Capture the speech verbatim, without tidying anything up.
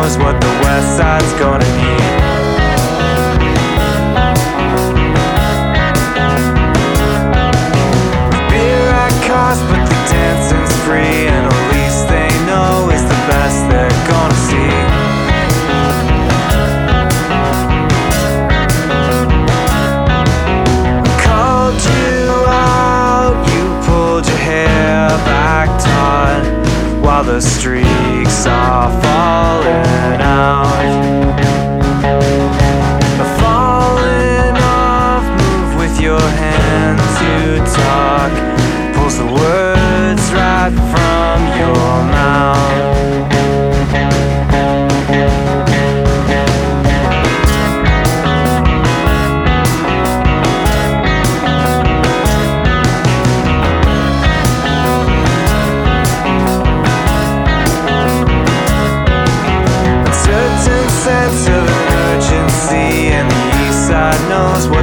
knows what the west side's gonna need. Beer at cost, but the dancing's free, and at least they know is the best they're gonna see. Called you out, you pulled your hair back taut, while the streaks are falling out. Falling off, move with your hand to talk, pulls the words right from your mouth. Certain sense of urgency, and the east side knows what